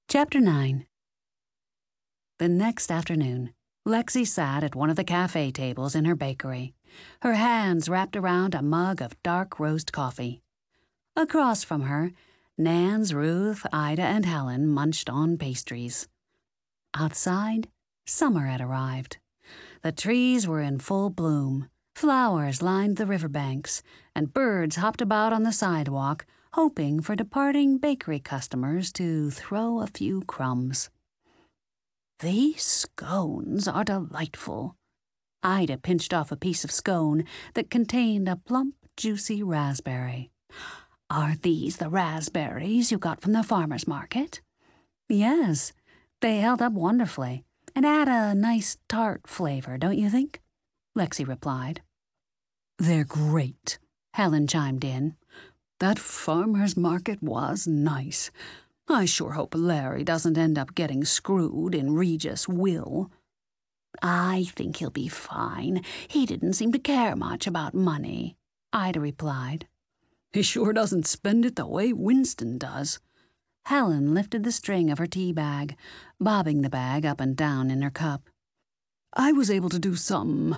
Chapter 9. The next afternoon, Lexi sat at one of the cafe tables in her bakery, her hands wrapped around a mug of dark roast coffee. Across from her, Nans, Ruth, Ida, and Helen munched on pastries. Outside, summer had arrived. The trees were in full bloom, flowers lined the riverbanks, and birds hopped about on the sidewalk, hoping for departing bakery customers to throw a few crumbs. "These scones are delightful." Ida pinched off a piece of scone that contained a plump, juicy raspberry. "Are these the raspberries you got from the farmer's market?" "Yes, they held up wonderfully and add a nice tart flavor, don't you think?" Lexi replied. "They're great," Helen chimed in. "That farmer's market was nice. I sure hope Larry doesn't end up getting screwed in Regis' will." "I think he'll be fine. He didn't seem to care much about money," Ida replied. "He sure doesn't spend it the way Winston does." Helen lifted the string of her tea bag, bobbing the bag up and down in her cup. "I was able to do some,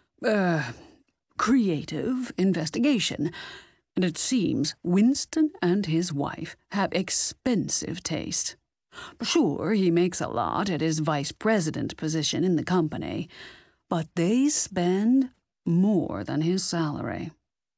creative investigation, and it seems Winston and his wife have expensive taste. Sure, he makes a lot at his vice president position in the company, but they spend more than his salary."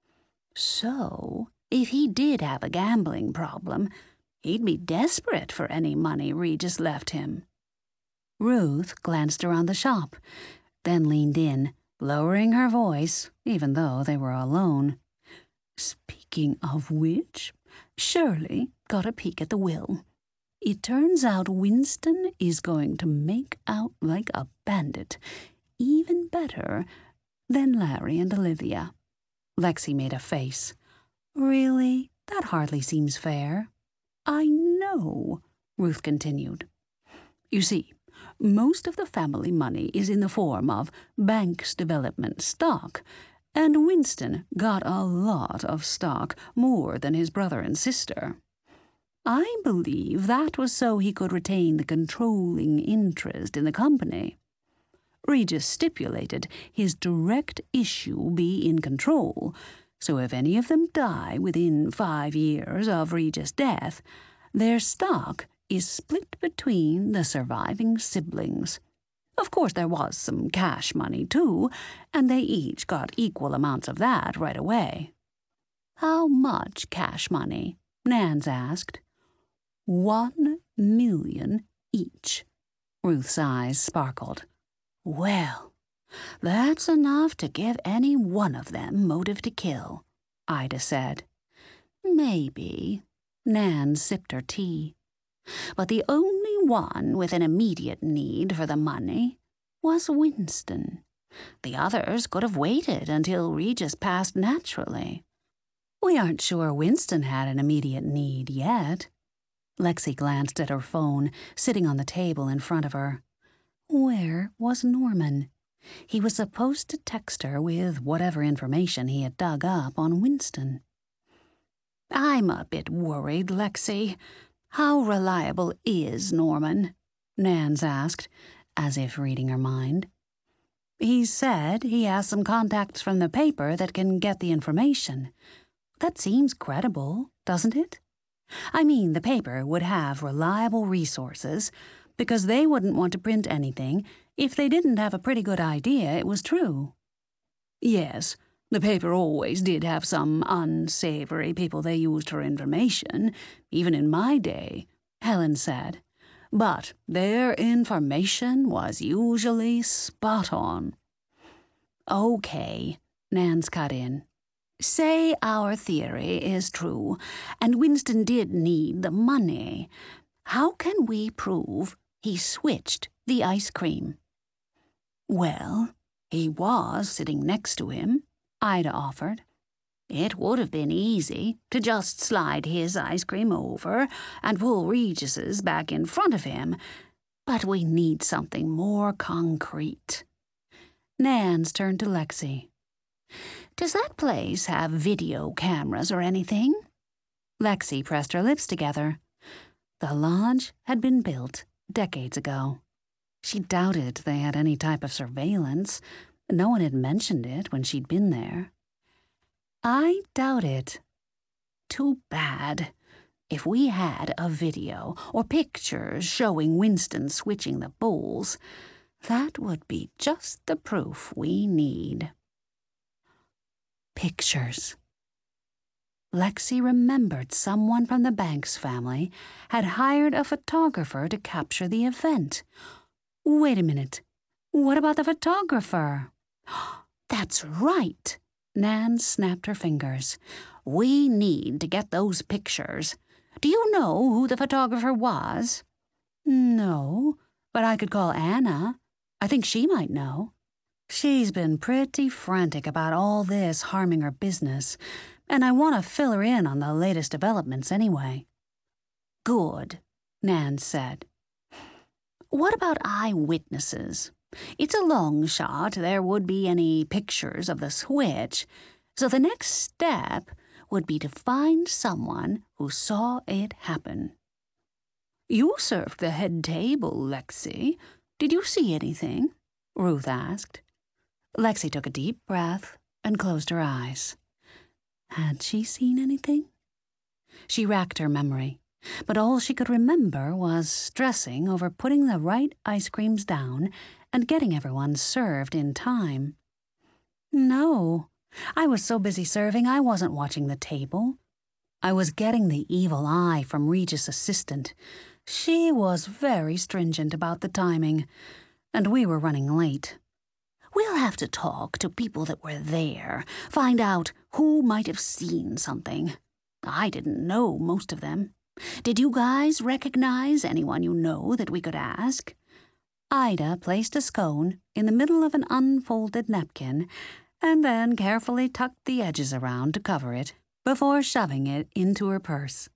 "So, if he did have a gambling problem, he'd be desperate for any money Regis left him." Ruth glanced around the shop, then leaned in, lowering her voice, even though they were alone. "Speaking of which, Shirley got a peek at the will. It turns out Winston is going to make out like a bandit, even better than Larry and Olivia." Lexi made a face. "Really? That hardly seems fair." "I know," Ruth continued. "You see, most of the family money is in the form of Banks Development stock, and Winston got a lot of stock, more than his brother and sister. I believe that was so he could retain the controlling interest in the company. Regis stipulated his direct issue be in control, so if any of them die within 5 years of Regis' death, their stock is split between the surviving siblings. Of course, there was some cash money, too, and they each got equal amounts of that right away." "How much cash money?" Nans asked. $1 million each." Ruth's eyes sparkled. "Well, that's enough to give any one of them motive to kill," Ida said. "Maybe." Nan sipped her tea. "But the only one with an immediate need for the money was Winston. The others could have waited until Regis passed naturally." "We aren't sure Winston had an immediate need yet." Lexi glanced at her phone, sitting on the table in front of her. Where was Norman? He was supposed to text her with whatever information he had dug up on Winston. "I'm a bit worried, Lexi. How reliable is Norman?" Nans asked, as if reading her mind. "He said he has some contacts from the paper that can get the information. That seems credible, doesn't it? I mean, the paper would have reliable resources, because they wouldn't want to print anything if they didn't have a pretty good idea it was true." "Yes, the paper always did have some unsavory people they used for information, even in my day," Helen said. "But their information was usually spot on." "Okay," Nans cut in. "Say our theory is true, and Winston did need the money. How can we prove he switched the ice cream?" "Well, he was sitting next to him," Ida offered. "It would have been easy to just slide his ice cream over and pull Regis's back in front of him, but we need something more concrete." Nans turned to Lexi. "Does that place have video cameras or anything?" Lexi pressed her lips together. The lodge had been built decades ago. She doubted they had any type of surveillance. No one had mentioned it when she'd been there. I doubt it. Too bad. If we had a video or pictures showing Winston switching the bowls, that would be just the proof we need. Pictures. Lexi remembered someone from the Banks family had hired a photographer to capture the event. Wait a minute. What about the photographer? That's right. Nan snapped her fingers. We need to get those pictures. Do you know who the photographer was? No, but I could call Anna. I think she might know. She's been pretty frantic about all this harming her business, and I want to fill her in on the latest developments anyway. Good, Nan said. What about eyewitnesses? It's a long shot there would be any pictures of the switch, so the next step would be to find someone who saw it happen. You served the head table, Lexi. Did you see anything? Ruth asked. Lexi took a deep breath and closed her eyes. Had she seen anything? She racked her memory, but all she could remember was stressing over putting the right ice creams down and getting everyone served in time. No, I was so busy serving I wasn't watching the table. I was getting the evil eye from Regis' assistant. She was very stringent about the timing, and we were running late. We'll have to talk to people that were there, find out who might have seen something. I didn't know most of them. Did you guys recognize anyone you know that we could ask? Ida placed a scone in the middle of an unfolded napkin and then carefully tucked the edges around to cover it before shoving it into her purse.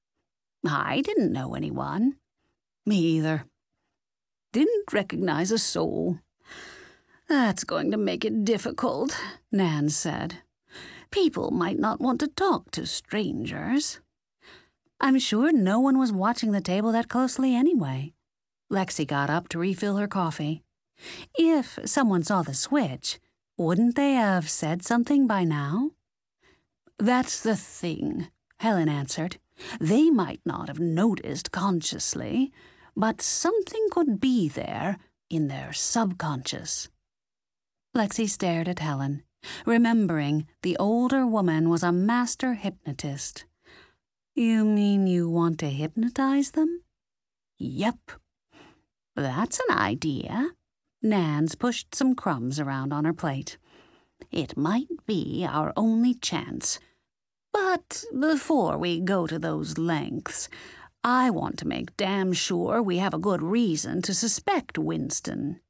I didn't know anyone. Me either. Didn't recognize a soul. That's going to make it difficult, Nan said. People might not want to talk to strangers. I'm sure no one was watching the table that closely anyway. Lexi got up to refill her coffee. If someone saw the switch, wouldn't they have said something by now? That's the thing, Helen answered. They might not have noticed consciously, but something could be there in their subconscious. Lexi stared at Helen, remembering the older woman was a master hypnotist. You mean you want to hypnotize them? Yep. That's an idea. Nan's pushed some crumbs around on her plate. It might be our only chance. But before we go to those lengths, I want to make damn sure we have a good reason to suspect Winston.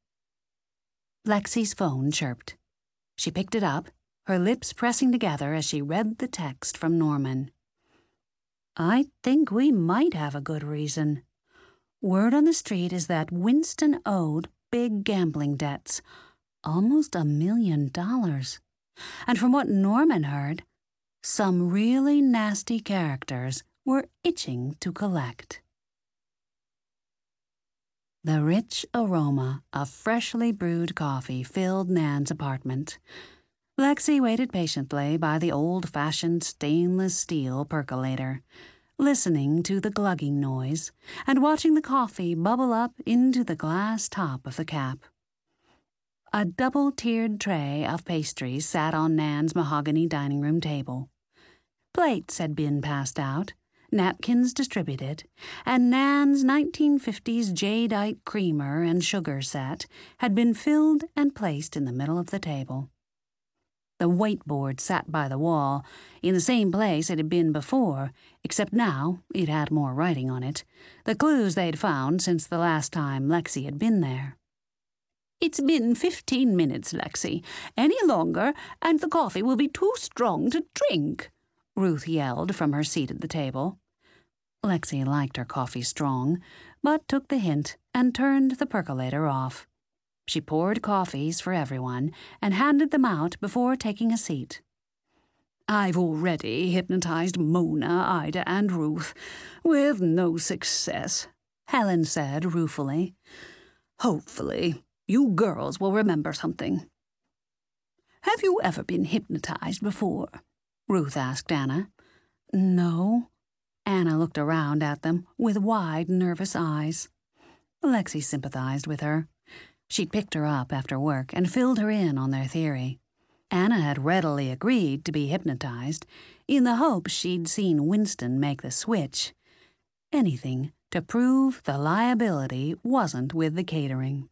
Lexi's phone chirped. She picked it up, her lips pressing together as she read the text from Norman. I think we might have a good reason. Word on the street is that Winston owed big gambling debts, almost $1 million. And from what Norman heard, some really nasty characters were itching to collect. The rich aroma of freshly brewed coffee filled Nan's apartment. Lexi waited patiently by the old-fashioned stainless steel percolator, listening to the glugging noise and watching the coffee bubble up into the glass top of the cap. A double-tiered tray of pastries sat on Nan's mahogany dining room table. Plates had been passed out, napkins distributed, and Nan's 1950s jadeite creamer and sugar set had been filled and placed in the middle of the table. The whiteboard sat by the wall, in the same place it had been before, except now it had more writing on it, the clues they'd found since the last time Lexi had been there. It's been 15 minutes, Lexi. Any longer, and the coffee will be too strong to drink, Ruth yelled from her seat at the table. Lexi liked her coffee strong, but took the hint and turned the percolator off. She poured coffees for everyone and handed them out before taking a seat. I've already hypnotized Mona, Ida, and Ruth, with no success," Helen said ruefully. "Hopefully, you girls will remember something." "Have you ever been hypnotized before?" Ruth asked Anna. "No." Anna looked around at them with wide, nervous eyes. Lexi sympathized with her. She'd picked her up after work and filled her in on their theory. Anna had readily agreed to be hypnotized in the hope she'd seen Winston make the switch. Anything to prove the liability wasn't with the catering.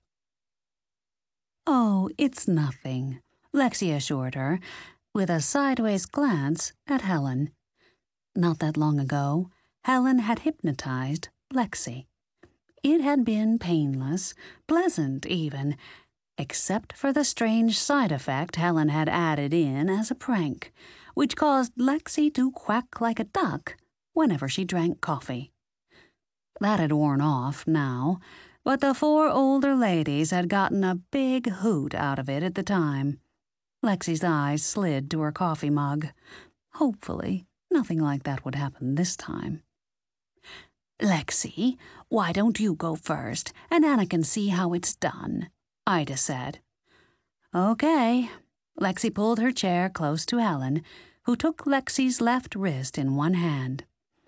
"Oh, it's nothing," Lexi assured her, with a sideways glance at Helen. Not that long ago, Helen had hypnotized Lexi. It had been painless, pleasant even, except for the strange side effect Helen had added in as a prank, which caused Lexi to quack like a duck whenever she drank coffee. That had worn off now, but the 4 older ladies had gotten a big hoot out of it at the time. Lexi's eyes slid to her coffee mug. Hopefully, nothing like that would happen this time. "Lexi, why don't you go first, and Anna can see how it's done," Ida said. "Okay." Lexi pulled her chair close to Helen, who took Lexi's left wrist in one hand.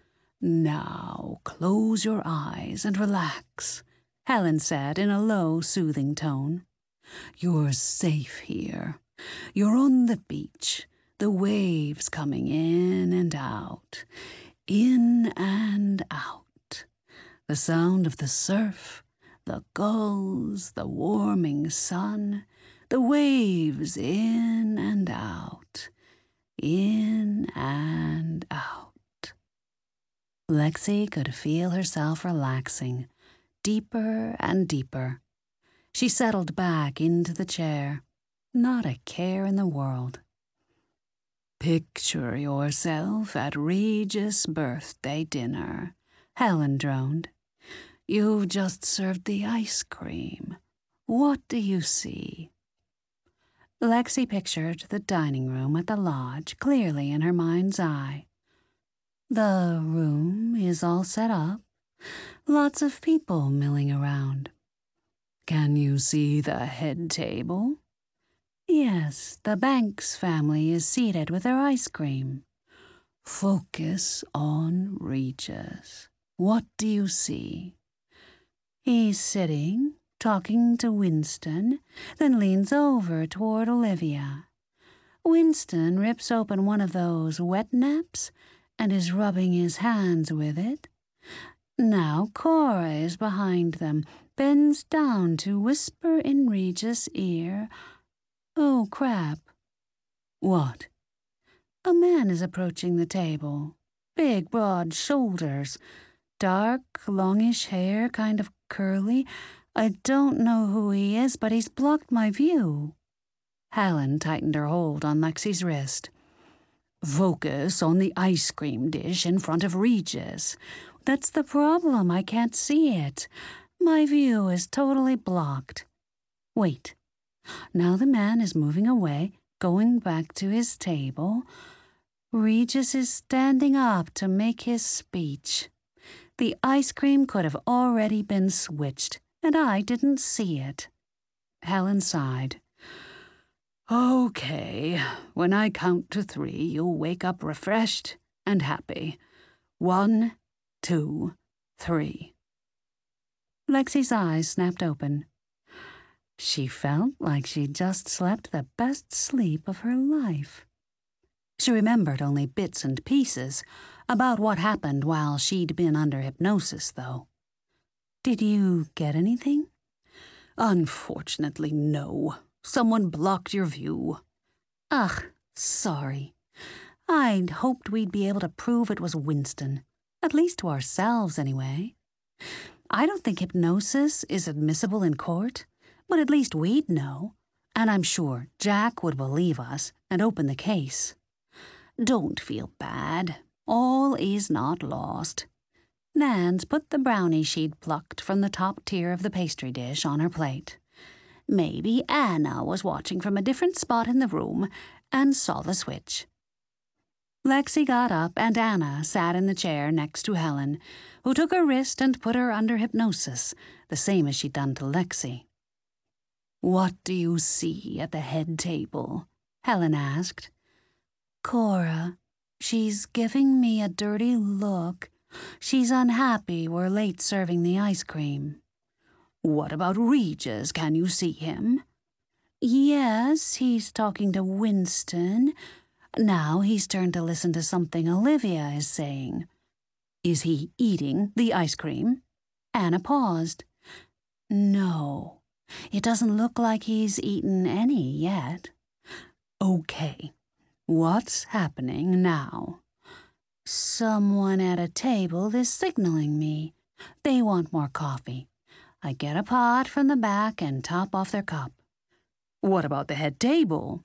"Now, close your eyes and relax," Helen said in a low, soothing tone. "You're safe here. You're on the beach, the waves coming in and out, in and out. The sound of the surf, the gulls, the warming sun, the waves in and out, in and out." Lexi could feel herself relaxing, deeper and deeper. She settled back into the chair, not a care in the world. "Picture yourself at Regis' birthday dinner," Helen droned. "You've just served the ice cream. What do you see?" Lexi pictured the dining room at the lodge clearly in her mind's eye. The room is all set up, lots of people milling around. "Can you see the head table?" "Yes, the Banks family is seated with their ice cream." "Focus on Regis. What do you see?" "He's sitting, talking to Winston, then leans over toward Olivia. Winston rips open one of those wet naps and is rubbing his hands with it. Now Cora is behind them, bends down to whisper in Regis' ear. Oh, crap." "What?" "A man is approaching the table. Big, broad shoulders. Dark, longish hair, kind of curly. I don't know who he is, but he's blocked my view." Helen tightened her hold on Lexi's wrist. "Focus on the ice cream dish in front of Regis." "That's the problem. I can't see it. My view is totally blocked." "Wait." Now the man is moving away, going back to his table. Regis is standing up to make his speech. The ice cream could have already been switched, and I didn't see it. Helen sighed. "Okay, when I count to 3, you'll wake up refreshed and happy. 1, 2, 3. Lexi's eyes snapped open. She felt like she'd just slept the best sleep of her life. She remembered only bits and pieces about what happened while she'd been under hypnosis, though. "Did you get anything?" "Unfortunately, no. Someone blocked your view." "Ugh, sorry. I'd hoped we'd be able to prove it was Winston, at least to ourselves anyway. I don't think hypnosis is admissible in court, but at least we'd know, and I'm sure Jack would believe us and open the case. Don't feel bad. All is not lost." Nance put the brownie she'd plucked from the top tier of the pastry dish on her plate. "Maybe Anna was watching from a different spot in the room and saw the switch." Lexi got up and Anna sat in the chair next to Helen, who took her wrist and put her under hypnosis, the same as she'd done to Lexi. "What do you see at the head table?" Helen asked. "Cora. She's giving me a dirty look. She's unhappy we're late serving the ice cream." "What about Regis? Can you see him?" "Yes, he's talking to Winston. Now he's turned to listen to something Olivia is saying." "Is he eating the ice cream?" Anna paused. "No, it doesn't look like he's eaten any yet." "Okay, what's happening now?" "Someone at a table is signaling me. They want more coffee. I get a pot from the back and top off their cup." "What about the head table?"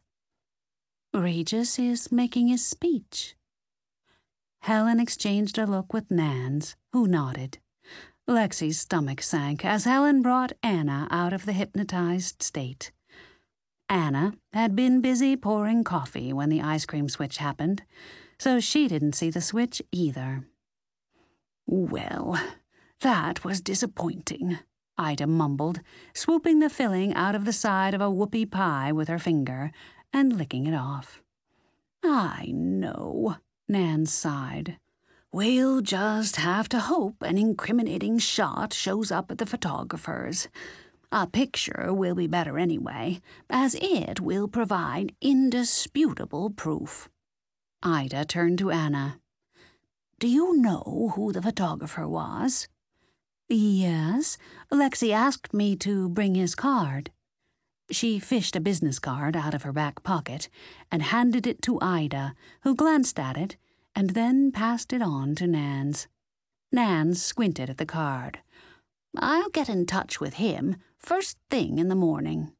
"Regis is making his speech." Helen exchanged a look with Nans, who nodded. Lexi's stomach sank as Helen brought Anna out of the hypnotized state. Anna had been busy pouring coffee when the ice cream switch happened, so she didn't see the switch either. "Well, that was disappointing," Ida mumbled, swooping the filling out of the side of a whoopie pie with her finger and licking it off. "I know," Nan sighed. "We'll just have to hope an incriminating shot shows up at the photographer's. A picture will be better anyway, as it will provide indisputable proof." Ida turned to Anna. "Do you know who the photographer was?" "Yes, Lexi asked me to bring his card." She fished a business card out of her back pocket and handed it to Ida, who glanced at it and then passed it on to Nans. Nans squinted at the card. "I'll get in touch with him first thing in the morning."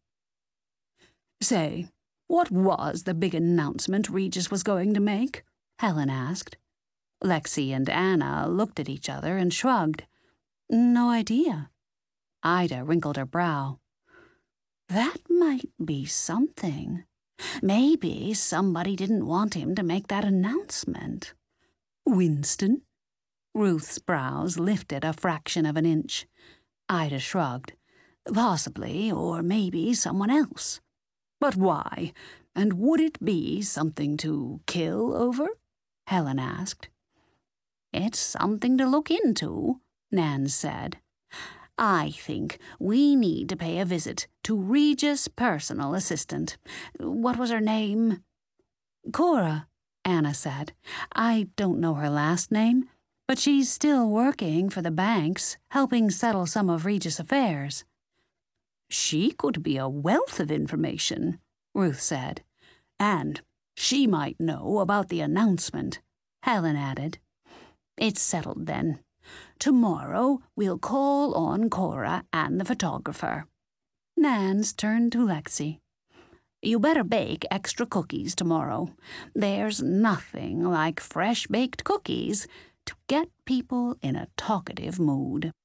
"Say, what was the big announcement Regis was going to make?" Helen asked. Lexi and Anna looked at each other and shrugged. "No idea." Ida wrinkled her brow. "That might be something. Maybe somebody didn't want him to make that announcement." "Winston?" Ruth's brows lifted a fraction of an inch. Ida shrugged. "Possibly, or maybe someone else." "But why? And would it be something to kill over?" Helen asked. "It's something to look into," Nan said. "I think we need to pay a visit to Regis' personal assistant. What was her name?" "Cora," Anna said. "I don't know her last name, but she's still working for the banks, helping settle some of Regis' affairs." "She could be a wealth of information," Ruth said. "And she might know about the announcement," Helen added. "It's settled then. Tomorrow we'll call on Cora and the photographer." Nans turned to Lexi. "You better bake extra cookies tomorrow. There's nothing like fresh-baked cookies to get people in a talkative mood."